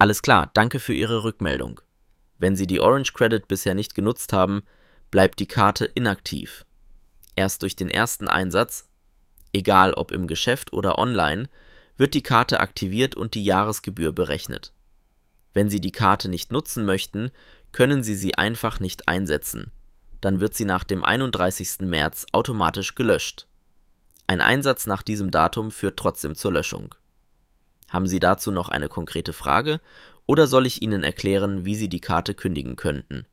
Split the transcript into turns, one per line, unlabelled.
Alles klar, danke für Ihre Rückmeldung. Wenn Sie die Orange Credit bisher nicht genutzt haben, bleibt die Karte inaktiv. Erst durch den ersten Einsatz, egal ob im Geschäft oder online, wird die Karte aktiviert und die Jahresgebühr berechnet. Wenn Sie die Karte nicht nutzen möchten, können Sie sie einfach nicht einsetzen. Dann wird sie nach dem 31. März automatisch gelöscht. Ein Einsatz nach diesem Datum führt trotzdem zur Löschung. Haben Sie dazu noch eine konkrete Frage oder soll ich Ihnen erklären, wie Sie die Karte kündigen könnten?